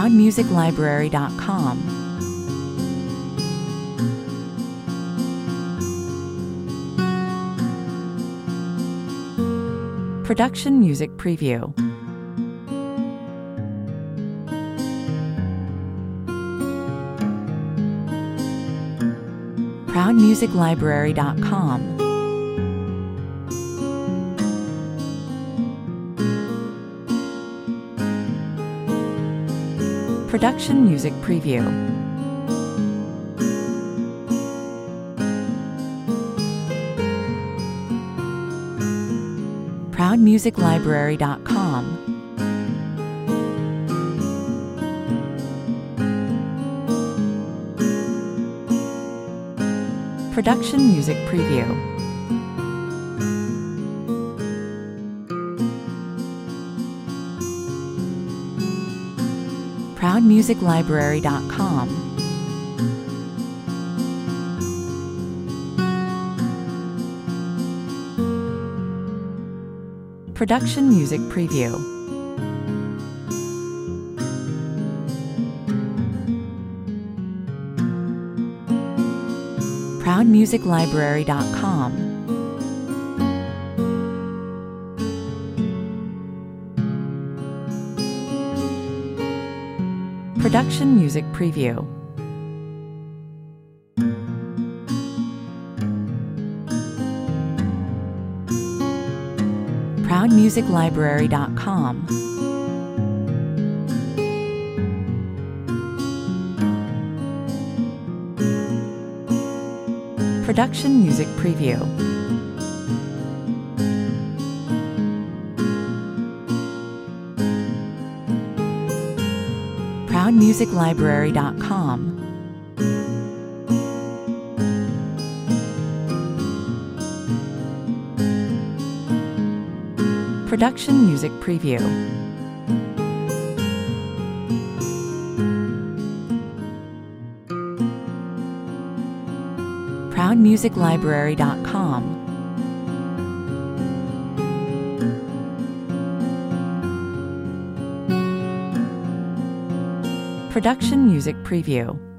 ProudMusicLibrary.com. Production Music Preview. ProudMusicLibrary.com. Production Music Preview. ProudMusicLibrary.com. Production Music Preview. ProudMusicLibrary.com. Production Music Preview. ProudMusicLibrary.com. Production Music Preview. ProudMusicLibrary.com. Production Music Preview. ProudMusicLibrary.com. Production Music Preview. ProudMusicLibrary.com. Production Music Preview.